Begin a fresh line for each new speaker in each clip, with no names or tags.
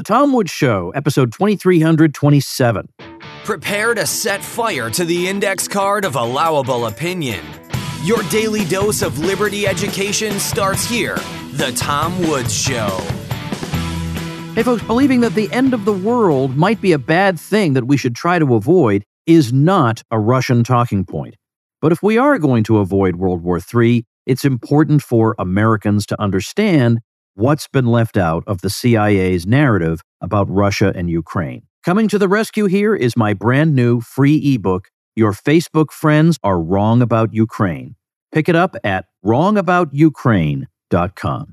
Tom Woods Show, episode 2327.
Prepare to set fire to the index card of allowable opinion. Your daily dose of liberty education starts here. The Tom Woods Show.
Hey folks, believing that the end of the world might be a bad thing that we should try to avoid is not a Russian talking point. But if we are going to avoid World War III, it's important for Americans to understand what's been left out of the CIA's narrative about Russia and Ukraine. Coming to the rescue here is my brand new free ebook, Your Facebook Friends Are Wrong About Ukraine. Pick it up at wrongaboutukraine.com.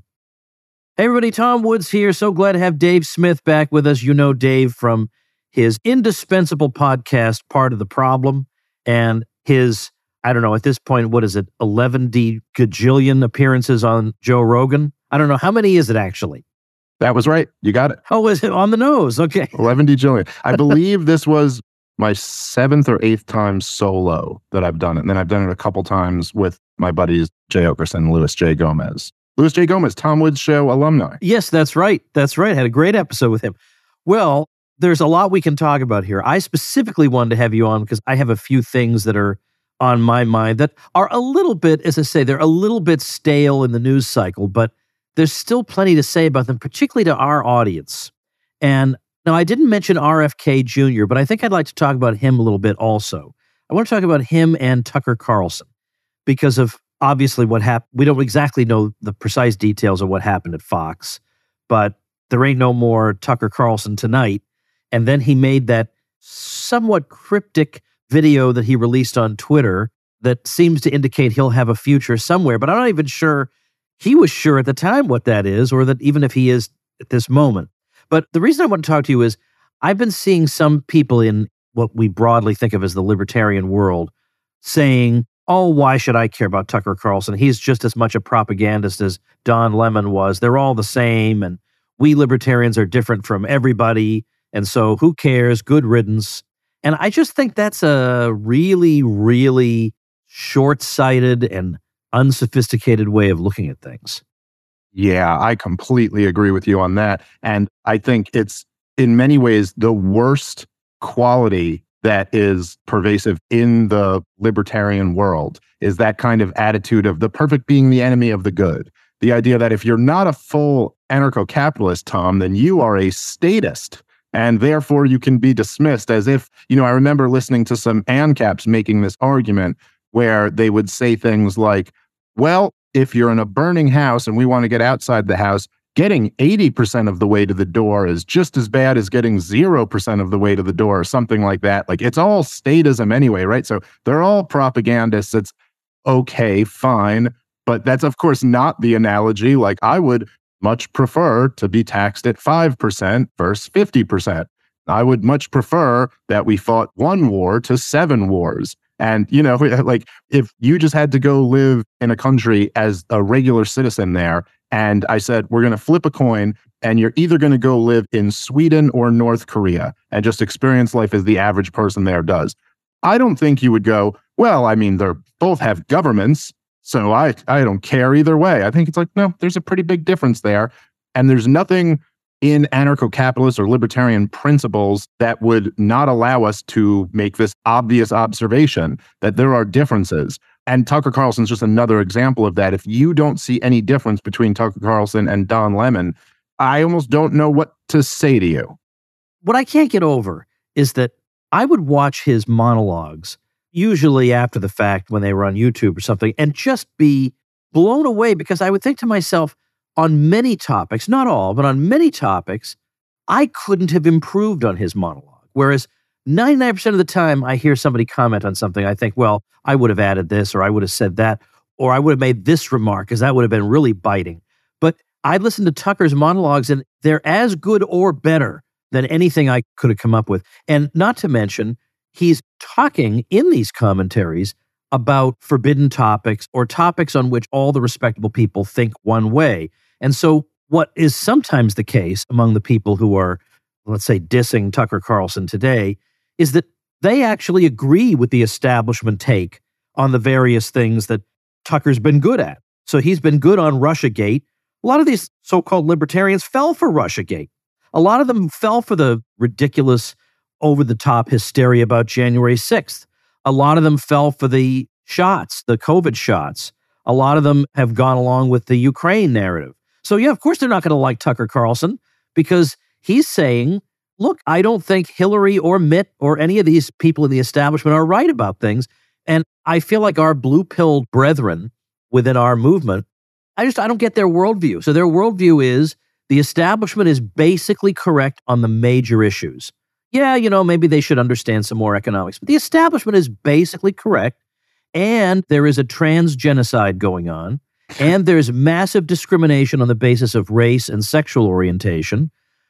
Hey everybody, Tom Woods here. So glad to have Dave Smith back with us. You know Dave from his indispensable podcast, Part of the Problem, and his, I don't know, at this point, what is it, 11 gajillion appearances on Joe Rogan? I don't know. How many is it actually?
That was right. You got it.
Oh, is it on the nose? Okay.
11 gajillion. I believe this was my 7th or 8th time solo that I've done it. And then I've done it a couple times with my buddies, Jay Okerson and Louis J. Gomez. Louis J. Gomez, Tom Woods Show alumni.
Yes, that's right. That's right. I had a great episode with him. Well, there's a lot we can talk about here. I specifically wanted to have you on because I have a few things that are on my mind that are a little bit, as I say, they're a little bit stale in the news cycle, but there's still plenty to say about them, particularly to our audience. And now I didn't mention RFK Jr., but I think I'd like to talk about him a little bit also. I want to talk about him and Tucker Carlson because of obviously what happened. We don't exactly know the precise details of what happened at Fox, but there ain't no more Tucker Carlson tonight. And then he made that somewhat cryptic video that he released on Twitter that seems to indicate he'll have a future somewhere, but I'm not even sure he was sure at the time what that is, or that even if he is at this moment. But the reason I want to talk to you is I've been seeing some people in what we broadly think of as the libertarian world saying, oh, why should I care about Tucker Carlson? He's just as much a propagandist as Don Lemon was. They're all the same, and we libertarians are different from everybody, and so who cares? Good riddance. And I just think that's a really, really short-sighted and unsophisticated way of looking at things.
Yeah, I completely agree with you on that. And I think it's in many ways the worst quality that is pervasive in the libertarian world is that kind of attitude of the perfect being the enemy of the good. The idea that if you're not a full anarcho-capitalist, Tom, then you are a statist. And therefore you can be dismissed as if, I remember listening to some ANCAPs making this argument where they would say things like, well, if you're in a burning house and we want to get outside the house, getting 80% of the way to the door is just as bad as getting 0% of the way to the door or something like that. Like, it's all statism anyway, right? So they're all propagandists. It's okay, fine. But that's, of course, not the analogy. Like, I would much prefer to be taxed at 5% versus 50%. I would much prefer that we fought 1 war to 7 wars. And, like, if you just had to go live in a country as a regular citizen there, and I said, we're going to flip a coin, and you're either going to go live in Sweden or North Korea and just experience life as the average person there does. I don't think you would go, well, I mean, they're both have governments, so I don't care either way. I think it's like, no, there's a pretty big difference there. And there's nothing in anarcho-capitalist or libertarian principles that would not allow us to make this obvious observation that there are differences. And Tucker Carlson's just another example of that. If you don't see any difference between Tucker Carlson and Don Lemon, I almost don't know what to say to you.
What I can't get over is that I would watch his monologues, usually after the fact when they were on YouTube or something, and just be blown away because I would think to myself, on many topics, not all, but on many topics, I couldn't have improved on his monologue. Whereas 99% of the time I hear somebody comment on something, I think, well, I would have added this, or I would have said that, or I would have made this remark, because that would have been really biting. But I listened to Tucker's monologues, and they're as good or better than anything I could have come up with. And not to mention, he's talking in these commentaries about forbidden topics or topics on which all the respectable people think one way. And so what is sometimes the case among the people who are, let's say, dissing Tucker Carlson today is that they actually agree with the establishment take on the various things that Tucker's been good at. So he's been good on Russiagate. A lot of these so-called libertarians fell for Russiagate. A lot of them fell for the ridiculous, over-the-top hysteria about January 6th. A lot of them fell for the shots, the COVID shots. A lot of them have gone along with the Ukraine narrative. So yeah, of course they're not going to like Tucker Carlson because he's saying, look, I don't think Hillary or Mitt or any of these people in the establishment are right about things. And I feel like our blue-pilled brethren within our movement, I don't get their worldview. So their worldview is the establishment is basically correct on the major issues. Yeah, maybe they should understand some more economics, but the establishment is basically correct. And there is a trans genocide going on. And there's massive discrimination on the basis of race and sexual orientation.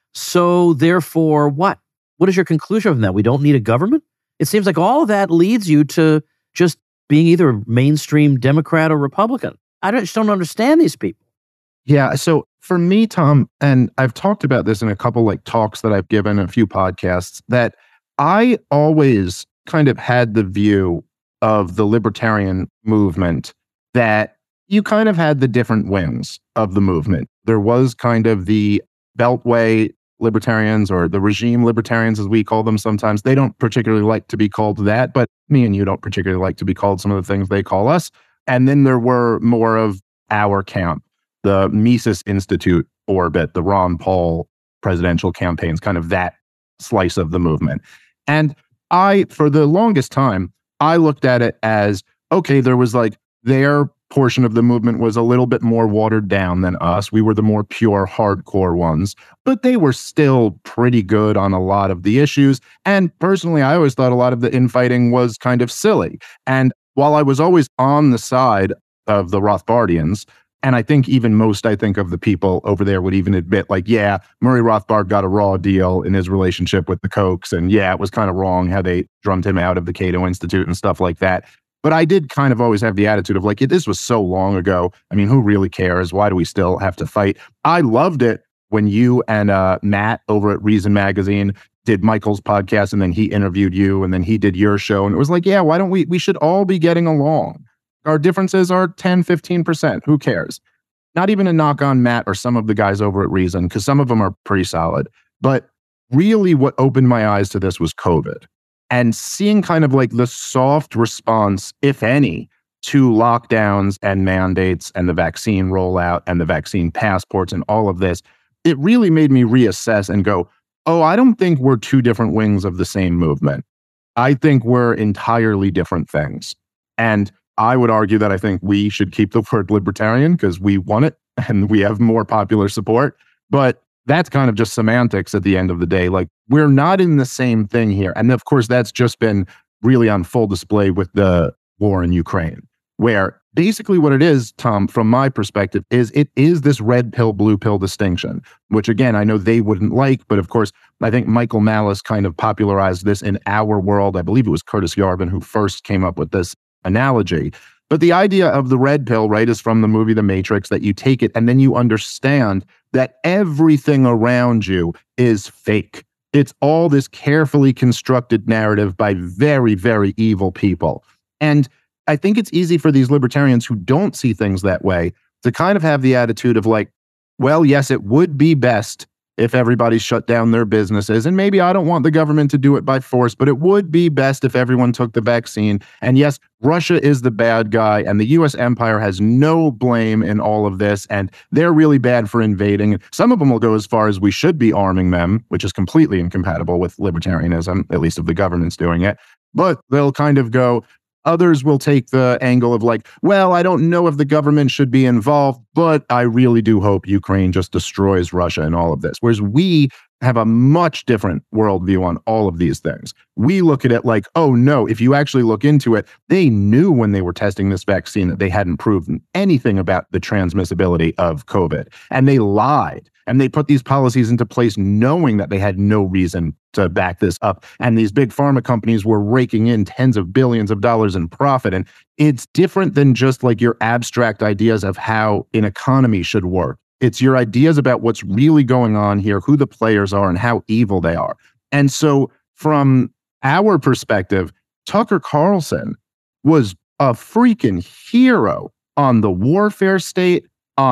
So therefore, what? What is your conclusion from that? We don't need a government? It seems like all of that leads you to just being either mainstream Democrat or Republican. I just don't understand these people.
Yeah. So for me, Tom, and I've talked about this in a couple talks that I've given, a few podcasts, that I always kind of had the view of the libertarian movement that you kind of had the different wings of the movement. There was kind of the Beltway libertarians or the regime libertarians, as we call them sometimes. They don't particularly like to be called that, but me and you don't particularly like to be called some of the things they call us. And then there were more of our camp, the Mises Institute orbit, the Ron Paul presidential campaigns, kind of that slice of the movement. And for the longest time, I looked at it as, okay, there was their portion of the movement was a little bit more watered down than us. We were the more pure, hardcore ones, but they were still pretty good on a lot of the issues. And personally, I always thought a lot of the infighting was kind of silly. And while I was always on the side of the Rothbardians, and I think even most, of the people over there would even admit, yeah, Murray Rothbard got a raw deal in his relationship with the Kochs. And yeah, it was kind of wrong how they drummed him out of the Cato Institute and stuff like that. But I did kind of always have the attitude of this was so long ago. I mean, who really cares? Why do we still have to fight? I loved it when you and Matt over at Reason Magazine did Michael's podcast, and then he interviewed you, and then he did your show. And it was yeah, why don't we should all be getting along. Our differences are 10, 15%. Who cares? Not even a knock on Matt or some of the guys over at Reason, because some of them are pretty solid. But really what opened my eyes to this was COVID. And seeing kind of the soft response, if any, to lockdowns and mandates and the vaccine rollout and the vaccine passports and all of this, it really made me reassess and go, oh, I don't think we're two different wings of the same movement. I think we're entirely different things. And I would argue that I think we should keep the word libertarian because we want it and we have more popular support. But that's kind of just semantics at the end of the day. We're not in the same thing here. And of course, that's just been really on full display with the war in Ukraine, where basically what it is, Tom, from my perspective, is it is this red pill, blue pill distinction, which again, I know they wouldn't like, but of course, I think Michael Malice kind of popularized this in our world. I believe it was Curtis Yarvin who first came up with this analogy. But the idea of the red pill, right, is from the movie The Matrix, that you take it and then you understand that everything around you is fake. It's all this carefully constructed narrative by very, very evil people. And I think it's easy for these libertarians who don't see things that way to kind of have the attitude of well, yes, it would be best if everybody shut down their businesses. And maybe I don't want the government to do it by force, but it would be best if everyone took the vaccine. And yes, Russia is the bad guy and the US empire has no blame in all of this. And they're really bad for invading. Some of them will go as far as we should be arming them, which is completely incompatible with libertarianism, at least if the government's doing it. But they'll kind of go, others will take the angle of well, I don't know if the government should be involved, but I really do hope Ukraine just destroys Russia and all of this. Whereas we have a much different worldview on all of these things. We look at it oh no, if you actually look into it, they knew when they were testing this vaccine that they hadn't proven anything about the transmissibility of COVID. And they lied. And they put these policies into place knowing that they had no reason to back this up. And these big pharma companies were raking in tens of billions of dollars in profit. And it's different than just your abstract ideas of how an economy should work. It's your ideas about what's really going on here, who the players are, and how evil they are. And so from our perspective, Tucker Carlson was a freaking hero on the warfare state, on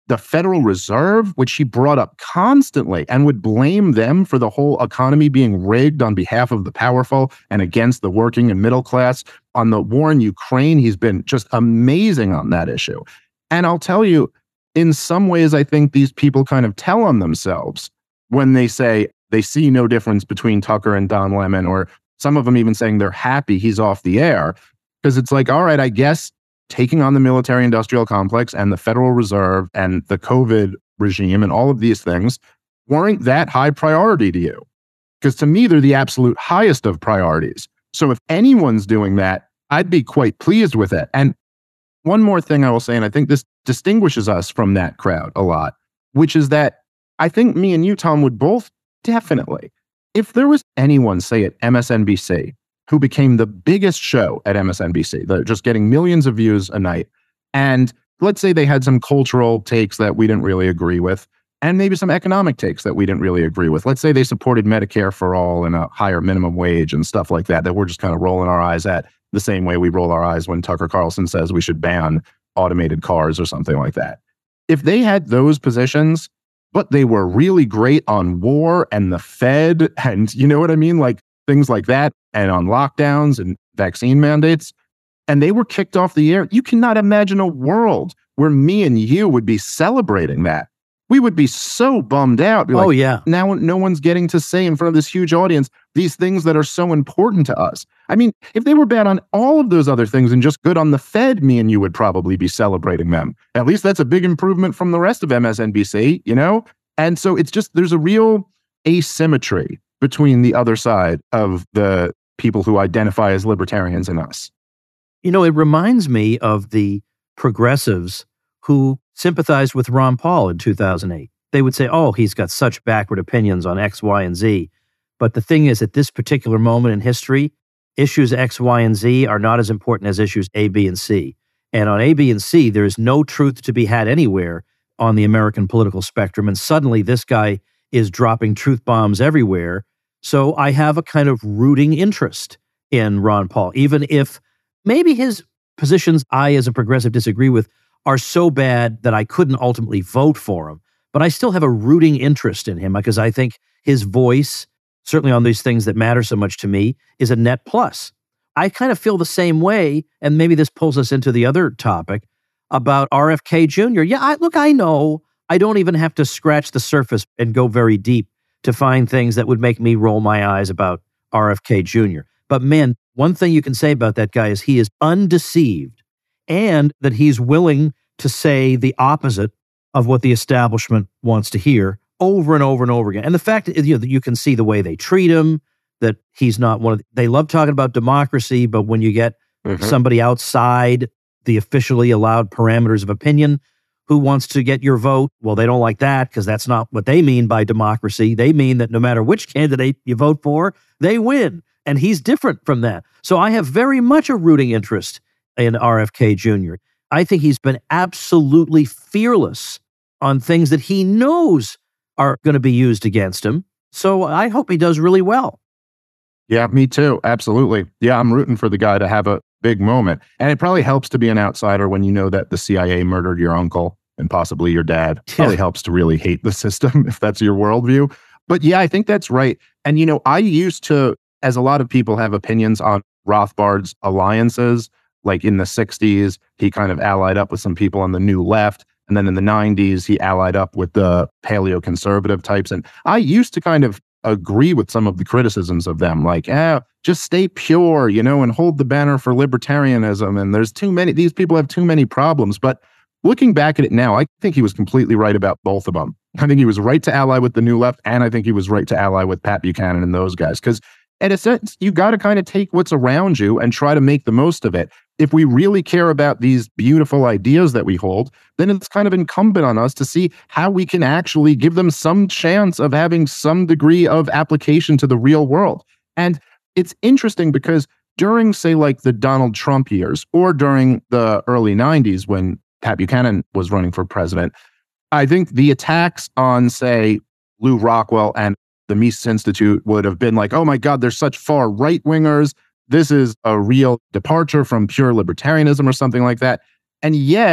the Federal Reserve, which he brought up constantly and would blame them for the whole economy being rigged on behalf of the powerful and against the working and middle class. On the war in Ukraine, he's been just amazing on that issue. And I'll tell you, in some ways, I think these people kind of tell on themselves when they say they see no difference between Tucker and Don Lemon, or some of them even saying they're happy he's off the air. Because it's like, all right, I guess taking on the military-industrial complex and the Federal Reserve and the COVID regime and all of these things weren't that high priority to you. Because to me, they're the absolute highest of priorities. So if anyone's doing that, I'd be quite pleased with it. And one more thing I will say, and I think this distinguishes us from that crowd a lot, which is that I think me and you, Tom, would both definitely, if there was anyone, say at MSNBC, who became the biggest show at MSNBC, they're just getting millions of views a night, and let's say they had some cultural takes that we didn't really agree with, and maybe some economic takes that we didn't really agree with. Let's say they supported Medicare for all and a higher minimum wage and stuff like that, that we're just kind of rolling our eyes at the same way we roll our eyes when Tucker Carlson says we should ban automated cars or something like that. If they had those positions, but they were really great on war and the Fed and you know what I mean? Like things like that, and on lockdowns and vaccine mandates, and they were kicked off the air, you cannot imagine a world where me and you would be celebrating that. We would be so bummed out. Be like,
yeah.
Now no one's getting to say in front of this huge audience these things that are so important to us. I mean, if they were bad on all of those other things and just good on the Fed, me and you would probably be celebrating them. At least that's a big improvement from the rest of MSNBC, you know? And so it's just, there's a real asymmetry between the other side of the people who identify as libertarians and us.
You know, it reminds me of the progressives who sympathized with Ron Paul in 2008. They would say, oh, he's got such backward opinions on X, Y, and Z. But the thing is, at this particular moment in history, issues X, Y, and Z are not as important as issues A, B, and C. And on A, B, and C, there is no truth to be had anywhere on the American political spectrum. And suddenly this guy is dropping truth bombs everywhere. So I have a kind of rooting interest in Ron Paul, even if maybe his positions I, as a progressive, disagree with are so bad that I couldn't ultimately vote for him. But I still have a rooting interest in him because I think his voice, certainly on these things that matter so much to me, is a net plus. I kind of feel the same way, and maybe this pulls us into the other topic about RFK Jr. Yeah, I know I don't even have to scratch the surface and go very deep to find things that would make me roll my eyes about RFK Jr. But man, one thing you can say about that guy is he is undeceived, and that he's willing to say the opposite of what the establishment wants to hear over and over and over again. And the fact that you can see the way they treat him, that he's not they love talking about democracy, but when you get somebody outside the officially allowed parameters of opinion who wants to get your vote, well, they don't like that because that's not what they mean by democracy. They mean that no matter which candidate you vote for, they win. And he's different from that. So I have very much a rooting interest in RFK Jr. I think he's been absolutely fearless on things that he knows are going to be used against him. So I hope he does really well.
Yeah, me too. Absolutely. Yeah, I'm rooting for the guy to have a big moment. And it probably helps to be an outsider when you know that the CIA murdered your uncle and possibly your dad. It probably helps to really hate the system if that's your worldview. But yeah, I think that's right. And, you know, I used to, as a lot of people have opinions on Rothbard's alliances, like in the 60s, he kind of allied up with some people on the New Left. And then in the 90s, he allied up with the paleoconservative types. And I used to kind of agree with some of the criticisms of them, like, just stay pure, you know, and hold the banner for libertarianism. And there's too many, these people have too many problems. But looking back at it now, I think he was completely right about both of them. I think he was right to ally with the New Left, and I think he was right to ally with Pat Buchanan and those guys. Because in a sense, you got to kind of take what's around you and try to make the most of it. If we really care about these beautiful ideas that we hold, then it's kind of incumbent on us to see how we can actually give them some chance of having some degree of application to the real world. And it's interesting because during, say, like the Donald Trump years, or during the early 90s when Pat Buchanan was running for president, I think the attacks on, say, Lew Rockwell and the Mises Institute would have been like, oh my God, they're such far right-wingers. This is a real departure from pure libertarianism or something like that. And yet,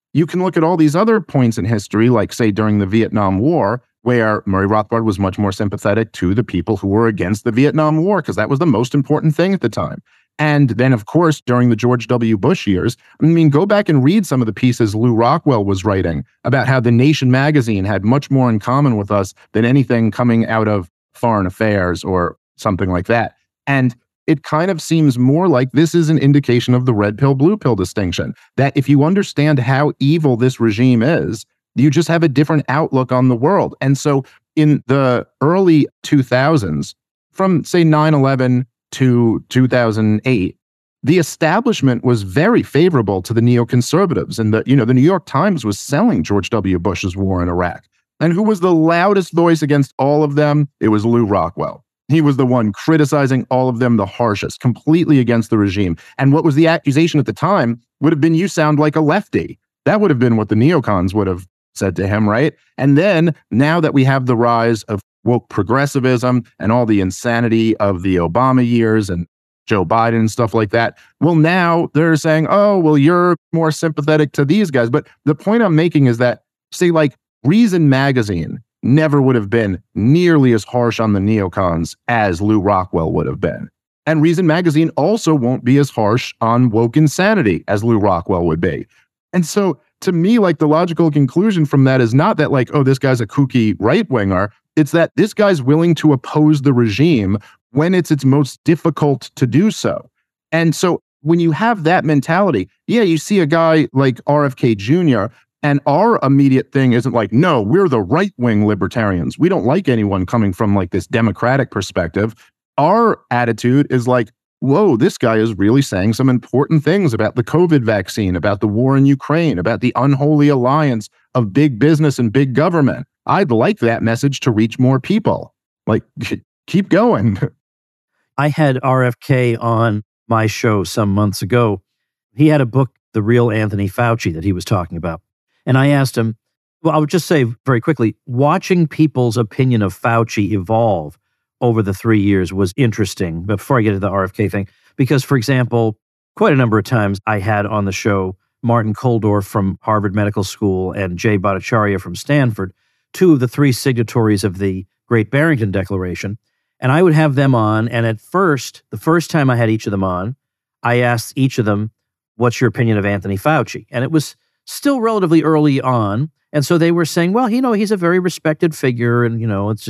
you can look at all these other points in history, like, say, during the Vietnam War, where Murray Rothbard was much more sympathetic to the people who were against the Vietnam War, because that was the most important thing at the time. And then, of course, during the George W. Bush years, I mean, go back and read some of the pieces Lew Rockwell was writing about how The Nation magazine had much more in common with us than anything coming out of Foreign Affairs or something like that. And it kind of seems more like this is an indication of the red pill, blue pill distinction, that if you understand how evil this regime is, you just have a different outlook on the world. And so in the early 2000s, from, say, 9/11 to 2008, the establishment was very favorable to the neoconservatives. And the New York Times was selling George W. Bush's war in Iraq. And who was the loudest voice against all of them? It was Lew Rockwell. He was the one criticizing all of them the harshest, completely against the regime. And what was the accusation at the time would have been, you sound like a lefty. That would have been what the neocons would have said to him, right? And then now that we have the rise of woke progressivism and all the insanity of the Obama years and Joe Biden and stuff like that, well, now they're saying, oh, well, you're more sympathetic to these guys. But the point I'm making is that, say, like, Reason magazine never would have been nearly as harsh on the neocons as Lew Rockwell would have been. And Reason magazine also won't be as harsh on woke insanity as Lew Rockwell would be. And so to me, like, the logical conclusion from that is not that, like, oh, this guy's a kooky right-winger. It's that this guy's willing to oppose the regime when it's its most difficult to do so. And so when you have that mentality, yeah, you see a guy like RFK Jr., and our immediate thing isn't like, no, we're the right-wing libertarians. We don't like anyone coming from, like, this democratic perspective. Our attitude is like, whoa, this guy is really saying some important things about the COVID vaccine, about the war in Ukraine, about the unholy alliance of big business and big government. I'd like that message to reach more people. Like, keep going.
I had RFK on my show some months ago. He had a book, The Real Anthony Fauci, that he was talking about. And I asked him, well, I would just say very quickly, watching people's opinion of Fauci evolve over the 3 years was interesting. But before I get to the RFK thing, because, for example, quite a number of times I had on the show Martin Kulldorff from Harvard Medical School and Jay Bhattacharya from Stanford, two of the three signatories of the Great Barrington Declaration. And I would have them on. And at first, the first time I had each of them on, I asked each of them, what's your opinion of Anthony Fauci? And it was still relatively early on. And so they were saying, well, he's a very respected figure. And,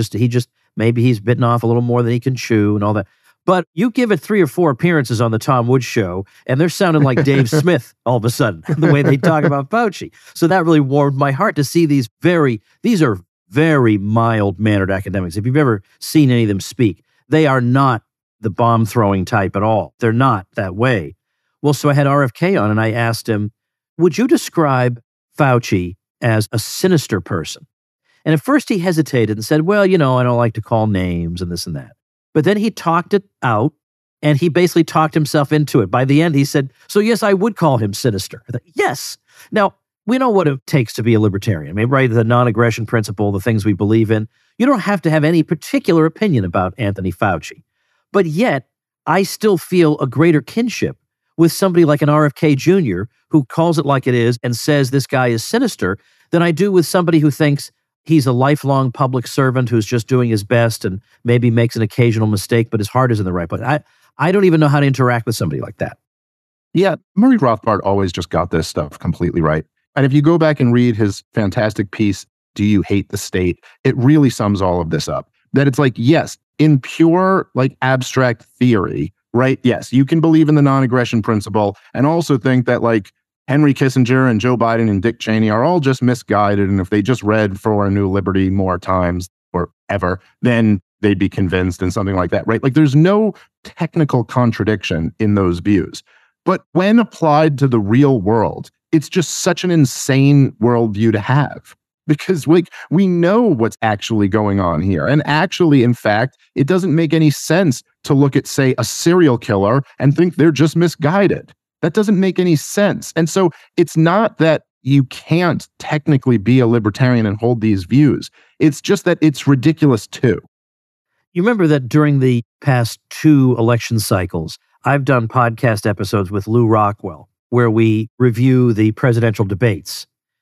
maybe he's bitten off a little more than he can chew and all that. But you give it 3 or 4 appearances on the Tom Woods Show, and they're sounding like Dave Smith all of a sudden, the way they talk about Fauci. So that really warmed my heart to see these are very mild-mannered academics. If you've ever seen any of them speak, they are not the bomb-throwing type at all. They're not that way. Well, so I had RFK on, and I asked him, would you describe Fauci as a sinister person? And at first he hesitated and said, well, I don't like to call names and this and that. But then he talked it out, and he basically talked himself into it. By the end, he said, so yes, I would call him sinister. I thought, yes. Now, we know what it takes to be a libertarian. I mean, right, the non-aggression principle, the things we believe in. You don't have to have any particular opinion about Anthony Fauci. But yet, I still feel a greater kinship with somebody like an RFK Jr. who calls it like it is and says this guy is sinister than I do with somebody who thinks he's a lifelong public servant who's just doing his best and maybe makes an occasional mistake, but his heart is in the right place. I don't even know how to interact with somebody like that.
Yeah, Murray Rothbard always just got this stuff completely right. And if you go back and read his fantastic piece, Do You Hate the State? It really sums all of this up. That it's like, yes, in pure, like, abstract theory, right? Yes, you can believe in the non-aggression principle and also think that, like, Henry Kissinger and Joe Biden and Dick Cheney are all just misguided. And if they just read For a New Liberty more times or ever, then they'd be convinced and something like that, right? Like, there's no technical contradiction in those views. But when applied to the real world, it's just such an insane worldview to have. Because, like, we know what's actually going on here. And actually, in fact, it doesn't make any sense to look at, say, a serial killer and think they're just misguided. That doesn't make any sense. And so it's not that you can't technically be a libertarian and hold these views. It's just that it's ridiculous too.
You remember that during the past 2 election cycles, I've done podcast episodes with Lew Rockwell, where we review the presidential debates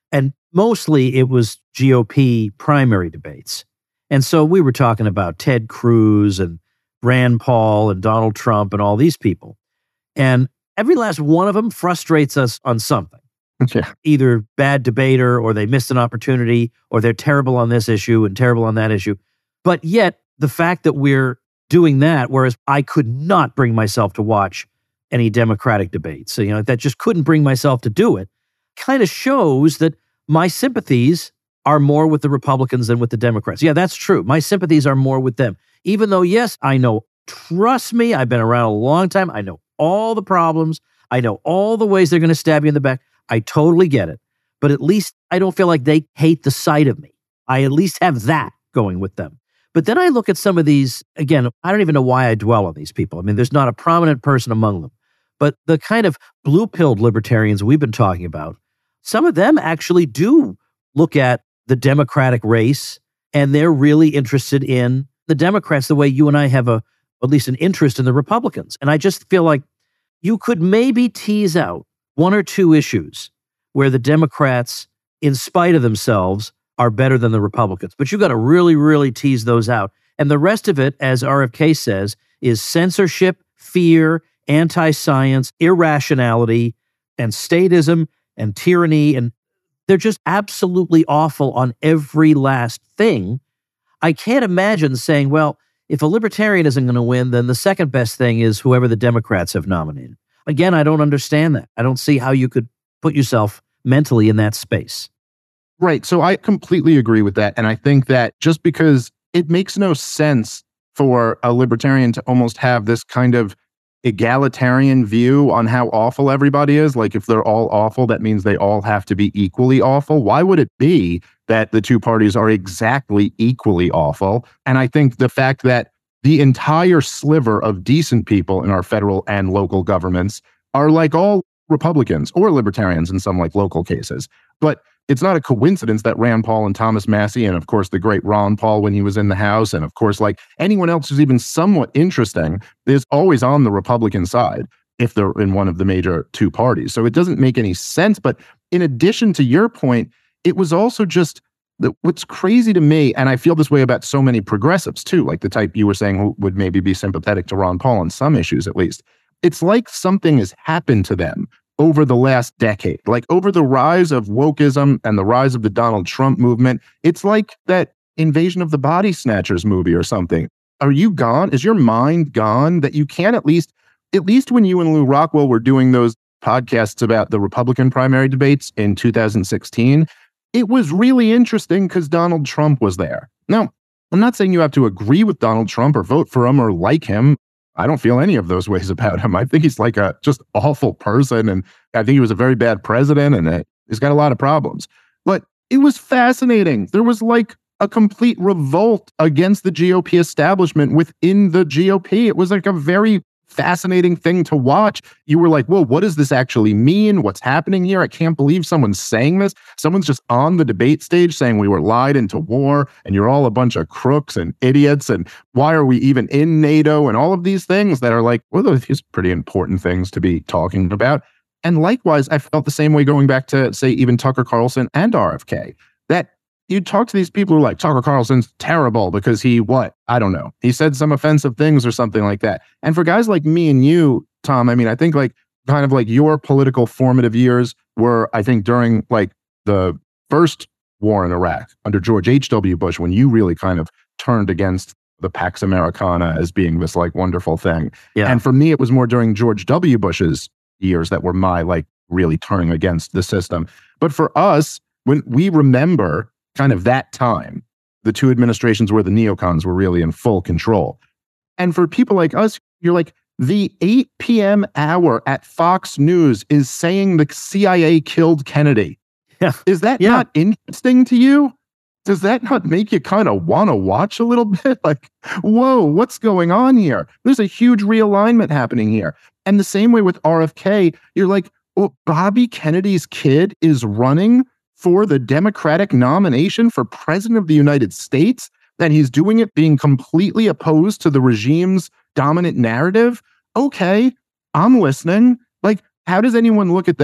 And mostly it was GOP primary debates. And so we were talking about Ted Cruz and Rand Paul and Donald Trump and all these people. And every last one of them frustrates us on something.
Yeah.
Either bad debater, or they missed an opportunity, or they're terrible on this issue and terrible on that issue. But yet the fact that we're doing that, whereas I could not bring myself to watch any Democratic debates, so, that just couldn't bring myself to do it, kind of shows that my sympathies are more with the Republicans than with the Democrats. Yeah, that's true. My sympathies are more with them. Even though, yes, I know, trust me, I've been around a long time. I know all the problems. I know all the ways they're going to stab you in the back. I totally get it. But at least I don't feel like they hate the sight of me. I at least have that going with them. But then I look at some of these, again, I don't even know why I dwell on these people. I mean, there's not a prominent person among them. But the kind of blue-pilled libertarians we've been talking about, some of them actually do look at the Democratic race, and they're really interested in the Democrats the way you and I have at least an interest in the Republicans. And I just feel like you could maybe tease out one or two issues where the Democrats, in spite of themselves, are better than the Republicans. But you got to really, really tease those out. And the rest of it, as RFK says, is censorship, fear, anti-science, irrationality, and statism, and tyranny. And they're just absolutely awful on every last thing. I can't imagine saying, well, if a libertarian isn't going to win, then the second best thing is whoever the Democrats have nominated. Again, I don't understand that. I don't see how you could put yourself mentally in that space.
Right. So I completely agree with that. And I think that just because it makes no sense for a libertarian to almost have this kind of egalitarian view on how awful everybody is. Like if they're all awful, that means they all have to be equally awful. Why would it be that the two parties are exactly equally awful? And I think the fact that the entire sliver of decent people in our federal and local governments are like all Republicans or libertarians in some like local cases. But it's not a coincidence that Rand Paul and Thomas Massie, and of course the great Ron Paul when he was in the House, and of course like anyone else who's even somewhat interesting is always on the Republican side if they're in one of the major two parties. So it doesn't make any sense. But in addition to your point, it was also just what's crazy to me, and I feel this way about so many progressives too, like the type you were saying who would maybe be sympathetic to Ron Paul on some issues at least. It's like something has happened to them over the last decade, like over the rise of wokeism and the rise of the Donald Trump movement. It's like that Invasion of the Body Snatchers movie or something. Are you gone? Is your mind gone that you can't at least when you and Lou Rockwell were doing those podcasts about the Republican primary debates in 2016, it was really interesting because Donald Trump was there. Now, I'm not saying you have to agree with Donald Trump or vote for him or like him. I don't feel any of those ways about him. I think he's like a just awful person. And I think he was a very bad president and he's got a lot of problems. But it was fascinating. There was like a complete revolt against the GOP establishment within the GOP. It was like a very fascinating thing to watch. You were like, whoa, what does this actually mean? What's happening here? I can't believe someone's saying this. Someone's just on the debate stage saying we were lied into war and you're all a bunch of crooks and idiots. And why are we even in NATO? And all of these things that are like, well, these are pretty important things to be talking about. And likewise, I felt the same way going back to, say, even Tucker Carlson and RFK, that you talk to these people who are like, Tucker Carlson's terrible because he what? I don't know. He said some offensive things or something like that. And for guys like me and you, Tom, I mean, I think like kind of like your political formative years were, I think, during like the first war in Iraq under George H.W. Bush, when you really kind of turned against the Pax Americana as being this like wonderful thing.
Yeah.
And for me, it was more during George W. Bush's years that were my like really turning against the system. But for us, when we remember kind of that time, the two administrations where the neocons were really in full control. And for people like us, you're like, the 8 p.m. hour at Fox News is saying the CIA killed Kennedy.
Yeah.
Is that not interesting to you? Does that not make you kind of want to watch a little bit? Like, whoa, what's going on here? There's a huge realignment happening here. And the same way with RFK, you're like, oh, Bobby Kennedy's kid is running for the Democratic nomination for president of the United States, and he's doing it being completely opposed to the regime's dominant narrative. Okay, I'm listening. Like, how does anyone look at that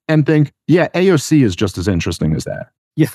and think, yeah, AOC is just as interesting as that.
Yeah,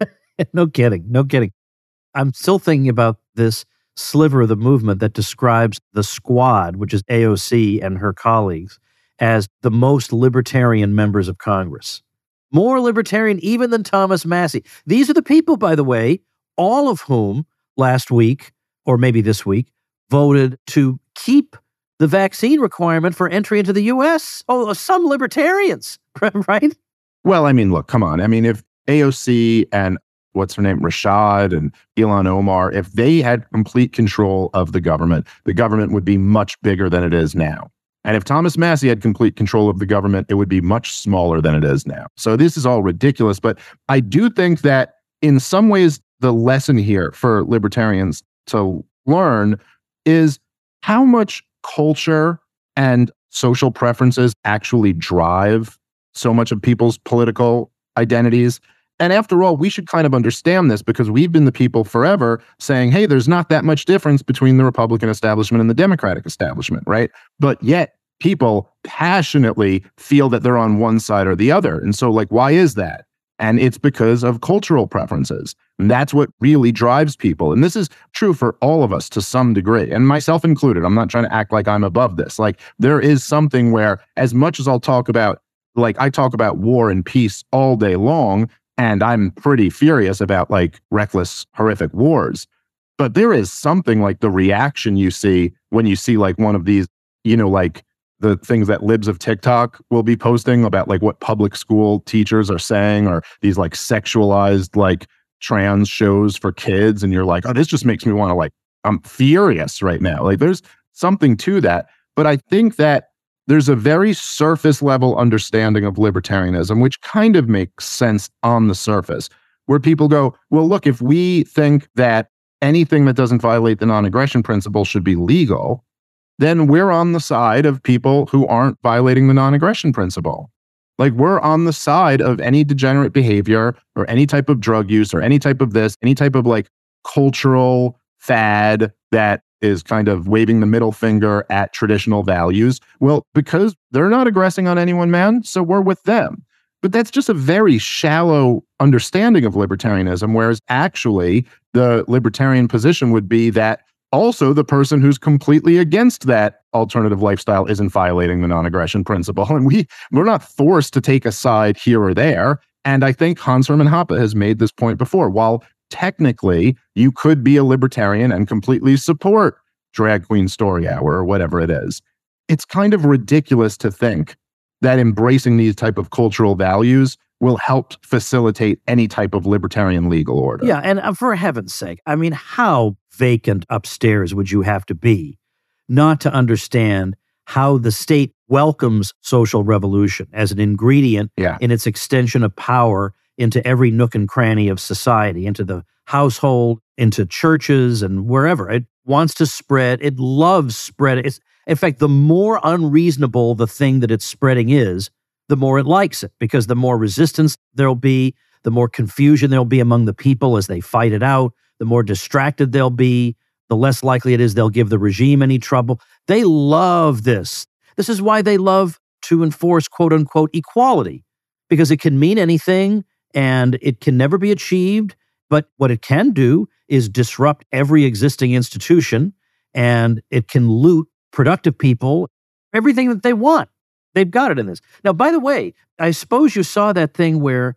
no kidding. No kidding. I'm still thinking about this sliver of the movement that describes the Squad, which is AOC and her colleagues, as the most libertarian members of Congress. More libertarian even than Thomas Massie. These are the people, by the way, all of whom last week, or maybe this week, voted to keep the vaccine requirement for entry into the U.S. Oh, some libertarians, right?
Well, I mean, look, come on. I mean, if AOC and what's her name, Rashad and Ilhan Omar, if they had complete control of the government would be much bigger than it is now. And if Thomas Massie had complete control of the government, it would be much smaller than it is now. So this is all ridiculous. But I do think that in some ways, the lesson here for libertarians to learn is how much culture and social preferences actually drive so much of people's political identities. And after all, we should kind of understand this because we've been the people forever saying, hey, there's not that much difference between the Republican establishment and the Democratic establishment, right? But yet people passionately feel that they're on one side or the other. And so, like, why is that? And it's because of cultural preferences. And that's what really drives people. And this is true for all of us to some degree, and myself included. I'm not trying to act like I'm above this. Like, there is something where, as much as I'll talk about, like, I talk about war and peace all day long, and I'm pretty furious about like reckless, horrific wars. But there is something like the reaction you see when you see like one of these, you know, like the things that libs of TikTok will be posting about like what public school teachers are saying, or these like sexualized like trans shows for kids. And you're like, oh, this just makes me want to like, I'm furious right now. Like there's something to that. But I think that there's a very surface level understanding of libertarianism, which kind of makes sense on the surface, where people go, well, look, if we think that anything that doesn't violate the non-aggression principle should be legal, then we're on the side of people who aren't violating the non-aggression principle. Like, we're on the side of any degenerate behavior or any type of drug use or any type of this, any type of like cultural fad that is kind of waving the middle finger at traditional values. Well, because they're not aggressing on anyone, man, so we're with them. But that's just a very shallow understanding of libertarianism, whereas actually the libertarian position would be that also the person who's completely against that alternative lifestyle isn't violating the non-aggression principle. And we're not forced to take a side here or there. And I think Hans Hermann Hoppe has made this point before. While technically you could be a libertarian and completely support Drag Queen Story Hour or whatever it is, it's kind of ridiculous to think that embracing these type of cultural values will help facilitate any type of libertarian legal order.
Yeah, and for heaven's sake, I mean, how vacant upstairs would you have to be not to understand how the state welcomes social revolution as an ingredient in its extension of power into every nook and cranny of society, into the household, into churches, and wherever. It wants to spread. It loves spread. In fact, the more unreasonable the thing that it's spreading is, the more it likes it, because the more resistance there'll be, the more confusion there'll be among the people as they fight it out, the more distracted they'll be, the less likely it is they'll give the regime any trouble. They love this. This is why they love to enforce quote unquote equality, because it can mean anything and it can never be achieved. But what it can do is disrupt every existing institution, and it can loot productive people, everything that they want. They've got it in this. Now, by the way, I suppose you saw that thing where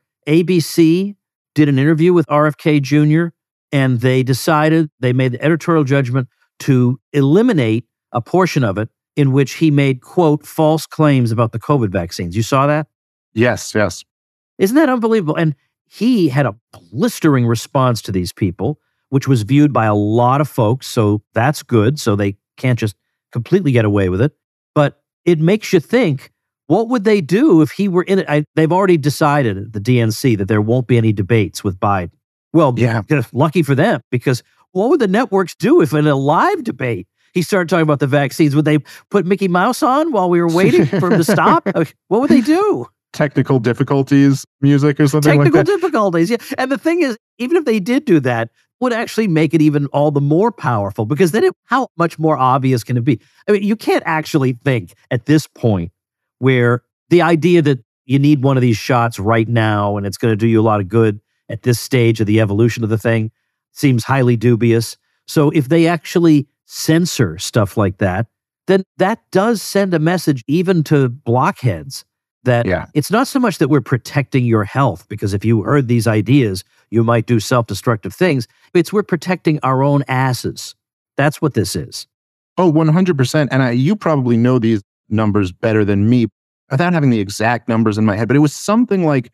ABC did an interview with RFK Jr., and they made the editorial judgment to eliminate a portion of it in which he made, quote, false claims about the COVID vaccines. You saw that?
Yes.
Isn't that unbelievable? And he had a blistering response to these people, which was viewed by a lot of folks. So that's good. So they can't just completely get away with it. But it makes you think, what would they do if he were in it? They've already decided at the DNC that there won't be any debates with Biden. Well, lucky for them, because what would the networks do if in a live debate he started talking about the vaccines? Would they put Mickey Mouse on while we were waiting for him to stop? What would they do?
Technical difficulties music or something like that.
Technical difficulties, yeah. And the thing is, even if they did do that, would actually make it even all the more powerful, because then how much more obvious can it be? I mean, you can't actually think at this point where the idea that you need one of these shots right now and it's going to do you a lot of good at this stage of the evolution of the thing seems highly dubious. So if they actually censor stuff like that, then that does send a message even to blockheads that it's not so much that we're protecting your health, because if you heard these ideas, you might do self-destructive things. It's we're protecting our own asses. That's what this is.
Oh, 100%. And you probably know these numbers better than me without having the exact numbers in my head, but it was something like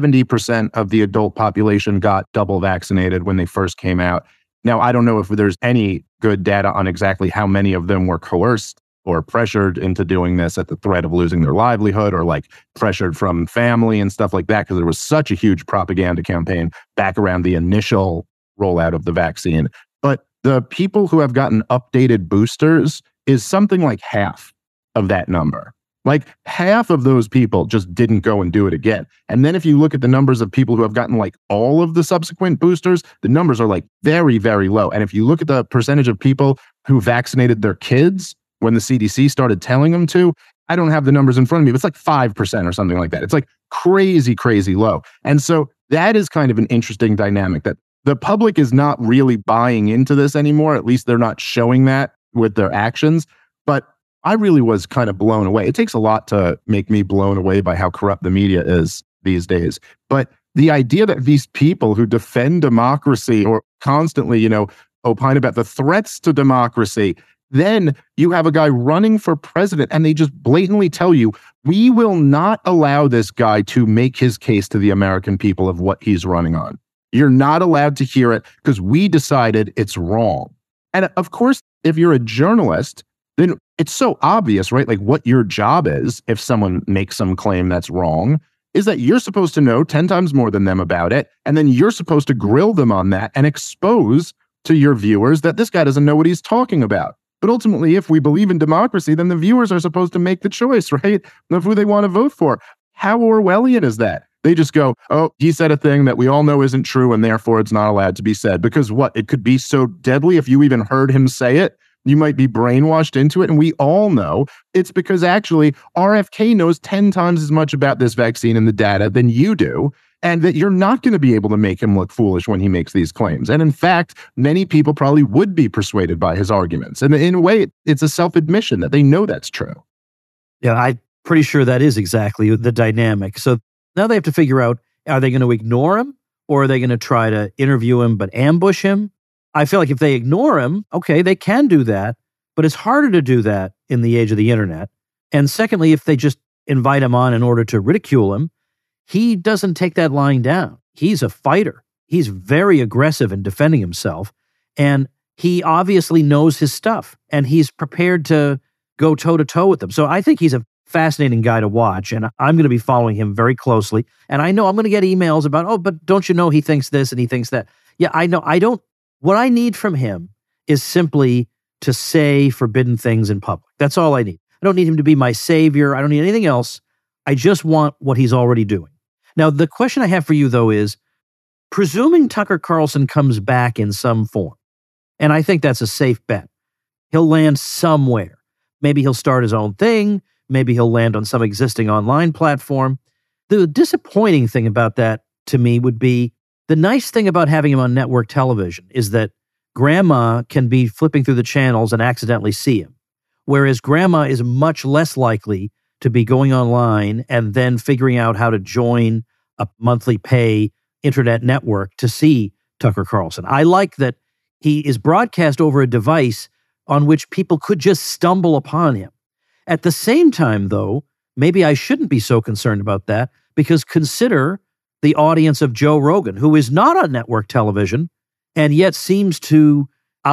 70% of the adult population got double vaccinated when they first came out. Now, I don't know if there's any good data on exactly how many of them were coerced or pressured into doing this at the threat of losing their livelihood, or like pressured from family and stuff like that, because there was such a huge propaganda campaign back around the initial rollout of the vaccine. But the people who have gotten updated boosters is something like half of that number. Like half of those people just didn't go and do it again. And then if you look at the numbers of people who have gotten like all of the subsequent boosters, the numbers are like very, very low. And if you look at the percentage of people who vaccinated their kids when the CDC started telling them to, I don't have the numbers in front of me, but it's like 5% or something like that. It's like crazy, crazy low. And so that is kind of an interesting dynamic, that the public is not really buying into this anymore. At least they're not showing that with their actions. But I really was kind of blown away. It takes a lot to make me blown away by how corrupt the media is these days. But the idea that these people who defend democracy or constantly, opine about the threats to democracy, then you have a guy running for president and they just blatantly tell you, we will not allow this guy to make his case to the American people of what he's running on. You're not allowed to hear it because we decided it's wrong. And of course, if you're a journalist, then it's so obvious, right? Like what your job is, if someone makes some claim that's wrong, is that you're supposed to know 10 times more than them about it. And then you're supposed to grill them on that and expose to your viewers that this guy doesn't know what he's talking about. But ultimately, if we believe in democracy, then the viewers are supposed to make the choice, right? Of who they want to vote for. How Orwellian is that? They just go, oh, he said a thing that we all know isn't true, and therefore it's not allowed to be said. Because what? It could be so deadly if you even heard him say it. You might be brainwashed into it. And we all know it's because actually RFK knows 10 times as much about this vaccine and the data than you do, and that you're not going to be able to make him look foolish when he makes these claims. And in fact, many people probably would be persuaded by his arguments. And in a way, it's a self-admission that they know that's true.
Yeah, I'm pretty sure that is exactly the dynamic. So now they have to figure out, are they going to ignore him, or are they going to try to interview him but ambush him? I feel like if they ignore him, okay, they can do that, but it's harder to do that in the age of the internet. And secondly, if they just invite him on in order to ridicule him, he doesn't take that lying down. He's a fighter. He's very aggressive in defending himself, and he obviously knows his stuff, and he's prepared to go toe-to-toe with them. So I think he's a fascinating guy to watch, and I'm going to be following him very closely. And I know I'm going to get emails about, oh, but don't you know he thinks this and he thinks that? Yeah, I know. What I need from him is simply to say forbidden things in public. That's all I need. I don't need him to be my savior. I don't need anything else. I just want what he's already doing. Now, the question I have for you, though, is presuming Tucker Carlson comes back in some form, and I think that's a safe bet, he'll land somewhere. Maybe he'll start his own thing. Maybe he'll land on some existing online platform. The disappointing thing about that to me would be the nice thing about having him on network television is that grandma can be flipping through the channels and accidentally see him, whereas grandma is much less likely to be going online and then figuring out how to join a monthly pay internet network to see Tucker Carlson. I like that he is broadcast over a device on which people could just stumble upon him. At the same time, though, maybe I shouldn't be so concerned about that, because consider the audience of Joe Rogan, who is not on network television and yet seems to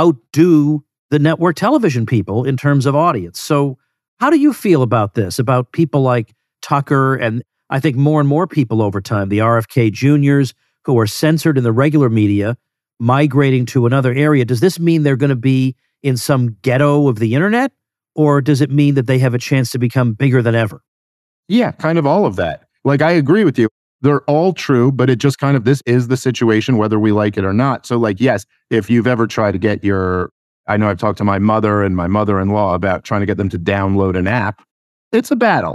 outdo the network television people in terms of audience. So how do you feel about this, about people like Tucker and I think more and more people over time, the RFK Juniors who are censored in the regular media, migrating to another area? Does this mean they're going to be in some ghetto of the internet, or does it mean that they have a chance to become bigger than ever?
Yeah, kind of all of that. Like, I agree with you. They're all true, but it just kind of, this is the situation, whether we like it or not. So like, yes, if you've ever tried to get I know I've talked to my mother and my mother-in-law about trying to get them to download an app. It's a battle.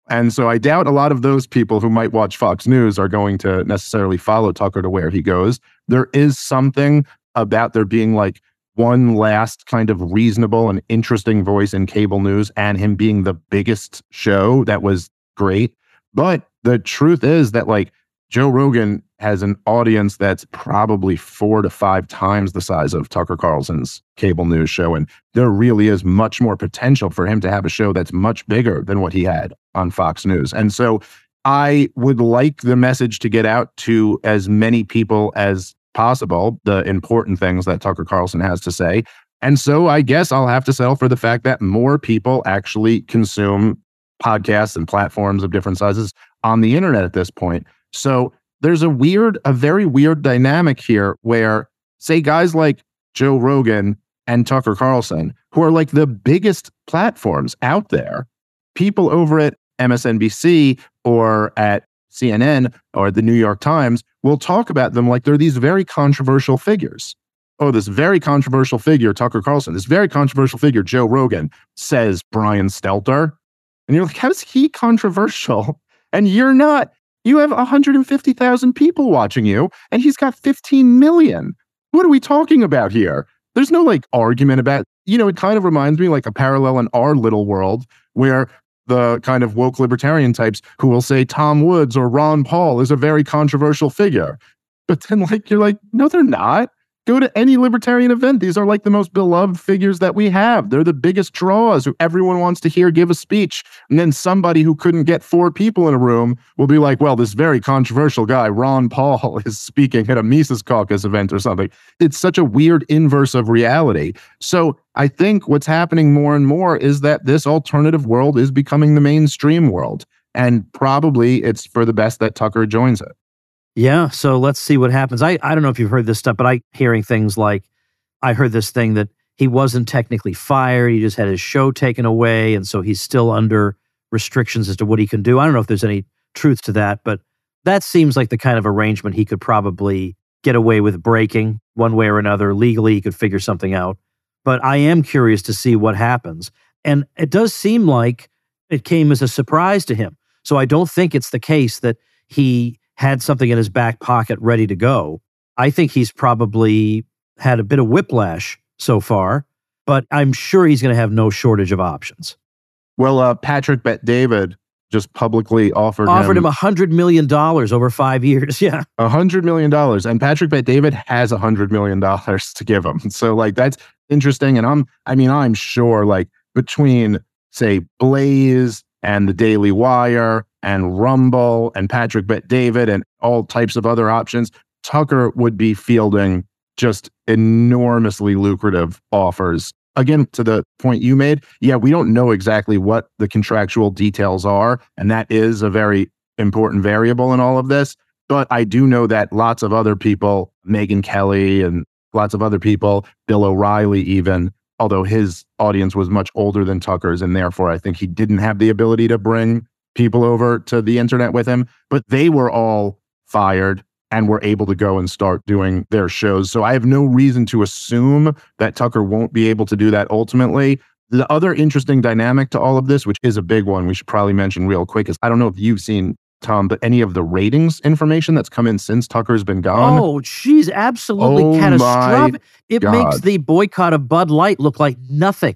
And so I doubt a lot of those people who might watch Fox News are going to necessarily follow Tucker to where he goes. There is something about there being like one last kind of reasonable and interesting voice in cable news and him being the biggest show that was great. But the truth is that like Joe Rogan has an audience that's probably 4 to 5 times the size of Tucker Carlson's cable news show. And there really is much more potential for him to have a show that's much bigger than what he had on Fox News. And so I would like the message to get out to as many people as possible, the important things that Tucker Carlson has to say. And so I guess I'll have to settle for the fact that more people actually consume podcasts and platforms of different sizes on the internet at this point. So there's a very weird dynamic here where, say, guys like Joe Rogan and Tucker Carlson, who are like the biggest platforms out there, people over at MSNBC or at CNN or the New York Times will talk about them like they're these very controversial figures. Oh, this very controversial figure, Tucker Carlson, this very controversial figure, Joe Rogan, says Brian Stelter. And you're like, how is he controversial? And you're not. You have 150,000 people watching you, and he's got 15 million. What are we talking about here? There's no like argument about, it kind of reminds me like a parallel in our little world where the kind of woke libertarian types who will say Tom Woods or Ron Paul is a very controversial figure. But then you're like, no, they're not. Go to any libertarian event. These are like the most beloved figures that we have. They're the biggest draws who everyone wants to hear give a speech. And then somebody who couldn't get 4 people in a room will be like, well, this very controversial guy, Ron Paul, is speaking at a Mises Caucus event or something. It's such a weird inverse of reality. So I think what's happening more and more is that this alternative world is becoming the mainstream world. And probably it's for the best that Tucker joins it.
Yeah, so let's see what happens. I don't know if you've heard this stuff, but I'm hearing things like, I heard this thing that he wasn't technically fired, he just had his show taken away, and so he's still under restrictions as to what he can do. I don't know if there's any truth to that, but that seems like the kind of arrangement he could probably get away with breaking one way or another. Legally, he could figure something out. But I am curious to see what happens. And it does seem like it came as a surprise to him. So I don't think it's the case that he had something in his back pocket ready to go. I think he's probably had a bit of whiplash so far, but I'm sure he's going to have no shortage of options.
Well, Patrick Bet-David just publicly offered him
$100 million over 5 years. Yeah.
$100 million. And Patrick Bet-David has $100 million to give him. So that's interesting. And I'm sure between, say, Blaze and the Daily Wire and Rumble and Patrick Bet-David and all types of other options, Tucker would be fielding just enormously lucrative offers. Again, to the point you made, we don't know exactly what the contractual details are, and that is a very important variable in all of this. But I do know that lots of other people, Megyn Kelly and lots of other people, Bill O'Reilly even, although his audience was much older than Tucker's, and therefore I think he didn't have the ability to bring people over to the internet with him, but they were all fired and were able to go and start doing their shows. So I have no reason to assume that Tucker won't be able to do that ultimately. The other interesting dynamic to all of this, which is a big one we should probably mention real quick, is I don't know if you've seen, Tom, but any of the ratings information that's come in since Tucker's been gone.
Oh, geez, absolutely catastrophic. It makes the boycott of Bud Light look like nothing.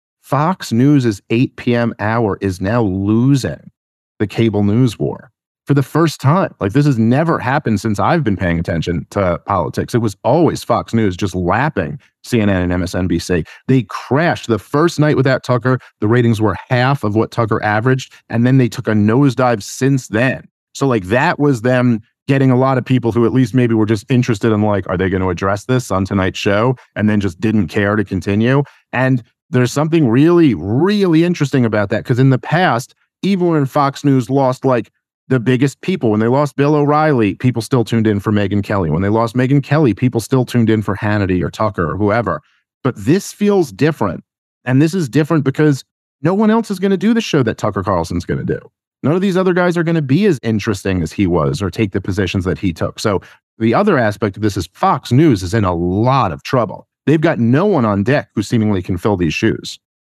Fox News' 8 p.m. hour is now losing the cable news war for the first time. This has never happened since I've been paying attention to politics. It was always Fox News just lapping CNN and MSNBC. They crashed the first night without Tucker. The ratings were half of what Tucker averaged, and then they took a nosedive since then. So that was them getting a lot of people who at least maybe were just interested in are they going to address this on tonight's show, and then just didn't care to continue. And there's something really, really interesting about that, because in the past, even when Fox News lost the biggest people, when they lost Bill O'Reilly, people still tuned in for Megyn Kelly. When they lost Megyn Kelly, people still tuned in for Hannity or Tucker or whoever. But this feels different. And this is different because no one else is going to do the show that Tucker Carlson's going to do. None of these other guys are going to be as interesting as he was or take the positions that he took. So the other aspect of this is Fox News is in a lot of trouble. They've got no one on deck who seemingly can fill these shoes.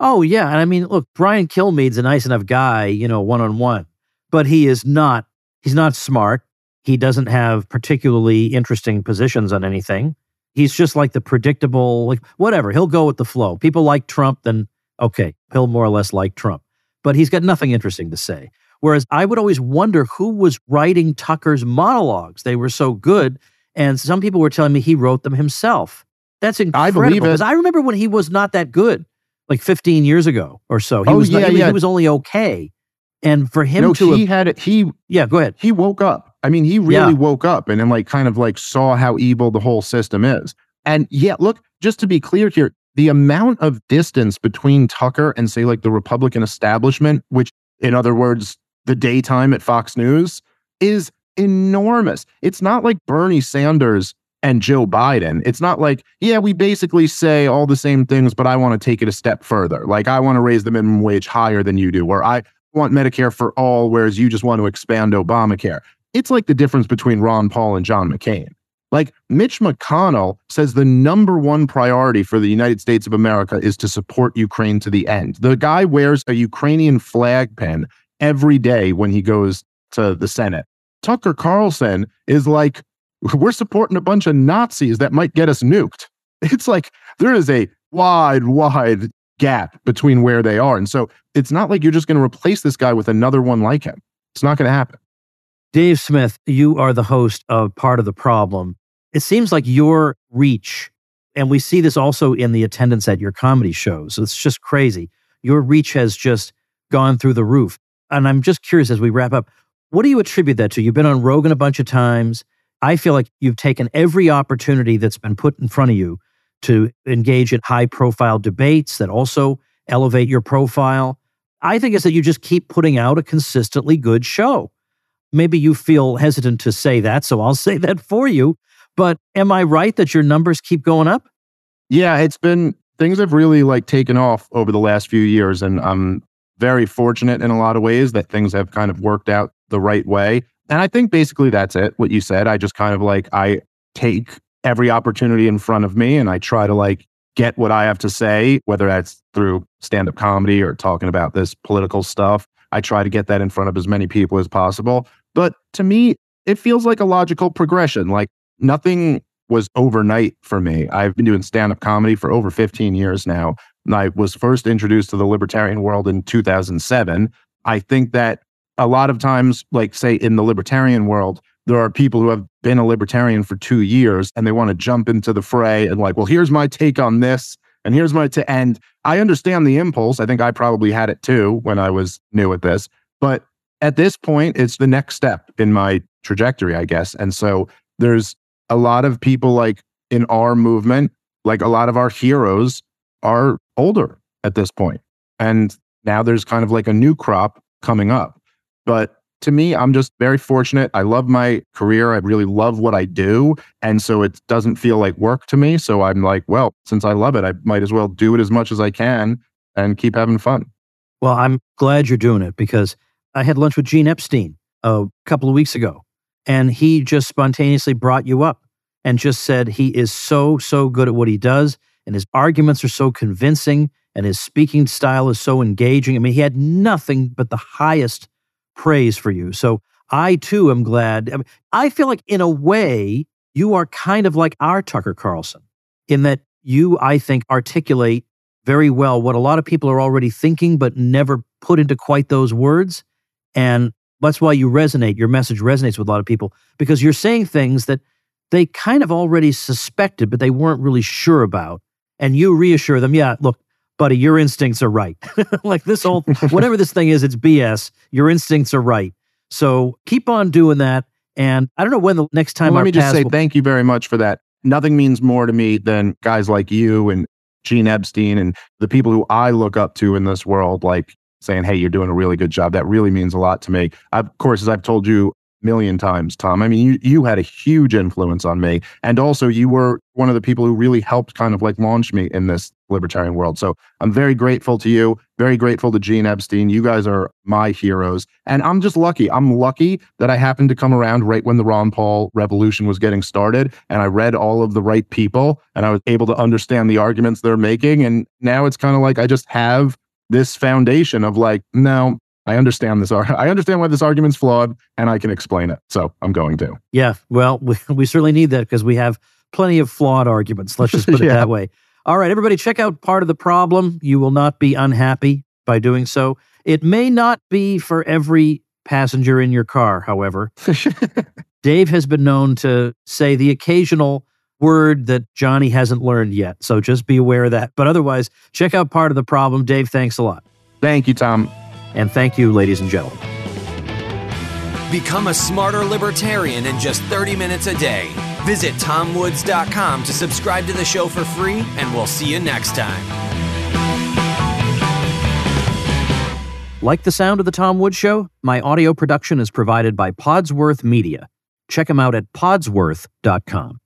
Oh, yeah. And I mean, look, Brian Kilmeade's a nice enough guy, one-on-one, but he's not smart. He doesn't have particularly interesting positions on anything. He's just like the predictable, like whatever, he'll go with the flow. People like Trump, then okay, he'll more or less like Trump, but he's got nothing interesting to say. Whereas I would always wonder who was writing Tucker's monologues. They were so good. And some people were telling me he wrote them himself. That's incredible.
I believe it.
Because I remember when he was not that good, like 15 years ago or so. He was only okay. And for him yeah, go ahead.
He woke up. I mean, he really woke up and then like kind of like saw how evil the whole system is. And yeah, look, just to be clear here, the amount of distance between Tucker and say like the Republican establishment, which in other words, the daytime at Fox News, is enormous. It's not like Bernie Sanders and Joe Biden. It's not like, yeah, we basically say all the same things, but I want to take it a step further. Like I want to raise the minimum wage higher than you do, or I want Medicare for all, whereas you just want to expand Obamacare. It's like the difference between Ron Paul and John McCain. Like Mitch McConnell says the number one priority for the United States of America is to support Ukraine to the end. The guy wears a Ukrainian flag pin every day when he goes to the Senate. Tucker Carlson is like, we're supporting a bunch of Nazis that might get us nuked. It's like there is a wide gap between where they are. And so it's not like you're just going to replace this guy with another one like him. It's not going to happen.
Dave Smith, you are the host of Part of the Problem. It seems like your reach, and we see this also in the attendance at your comedy shows. It's just crazy. Your reach has just gone through the roof. And I'm just curious as we wrap up, what do you attribute that to? You've been on Rogan a bunch of times. I feel like you've taken every opportunity that's been put in front of you to engage in high-profile debates that also elevate your profile. I think it's that you just keep putting out a consistently good show. Maybe you feel hesitant to say that, so I'll say that for you. But am I right that your numbers keep going up?
Yeah, things have really like taken off over the last few years, and I'm very fortunate in a lot of ways that things have kind of worked out the right way. And I think basically that's it, what you said. I just kind of like, I take every opportunity in front of me and I try to like get what I have to say, whether that's through stand-up comedy or talking about this political stuff. I try to get that in front of as many people as possible. But to me, it feels like a logical progression. Like nothing was overnight for me. I've been doing stand-up comedy for over 15 years now. And I was first introduced to the libertarian world in 2007. I think that a lot of times, like say in the libertarian world, there are people who have been a libertarian for 2 years and they want to jump into the fray and like, well, here's my take on this and here's my and I understand the impulse. I think I probably had it too when I was new at this. But at this point, it's the next step in my trajectory, I guess. And so there's a lot of people like in our movement, like a lot of our heroes are older at this point. And now there's kind of like a new crop coming up. But to me, I'm just very fortunate. I love my career. I really love what I do. And so it doesn't feel like work to me. So I'm like, well, since I love it, I might as well do it as much as I can and keep having fun.
Well, I'm glad you're doing it because I had lunch with Gene Epstein a couple of weeks ago, and he just spontaneously brought you up and just said he is so good at what he does, and his arguments are so convincing, and his speaking style is so engaging. I mean, he had nothing but the highest praise for you. So I too am glad. I mean, I feel like in a way, you are kind of like our Tucker Carlson in that you, I think, articulate very well what a lot of people are already thinking, but never put into quite those words. And that's why you resonate. Your message resonates with a lot of people because you're saying things that they kind of already suspected, but they weren't really sure about. And you reassure them, yeah, look, buddy, your instincts are right. Like this whole, whatever this thing is, it's BS. Your instincts are right. So keep on doing that. And I don't know when the next time
let me just say thank you very much for that. Nothing means more to me than guys like you and Gene Epstein and the people who I look up to in this world, like saying, hey, you're doing a really good job. That really means a lot to me. Of course, as I've told you million times, Tom. I mean, you had a huge influence on me. And also you were one of the people who really helped kind of like launch me in this libertarian world. So I'm very grateful to you, very grateful to Gene Epstein. You guys are my heroes. And I'm just lucky. I'm lucky that I happened to come around right when the Ron Paul revolution was getting started. And I read all of the right people and I was able to understand the arguments they're making. And now it's kind of like I just have this foundation of like, no, I understand this. I understand why this argument's flawed and I can explain it. So I'm going to.
Yeah, well, we certainly need that because we have plenty of flawed arguments. Let's just put it that way. All right, everybody, check out Part of the Problem. You will not be unhappy by doing so. It may not be for every passenger in your car, however. Dave has been known to say the occasional word that Johnny hasn't learned yet. So just be aware of that. But otherwise, check out Part of the Problem. Dave, thanks a lot.
Thank you, Tom.
And thank you, ladies and gentlemen.
Become a smarter libertarian in just 30 minutes a day. Visit TomWoods.com to subscribe to the show for free, and we'll see you next time.
Like the sound of The Tom Woods Show? My audio production is provided by Podsworth Media. Check them out at podsworth.com.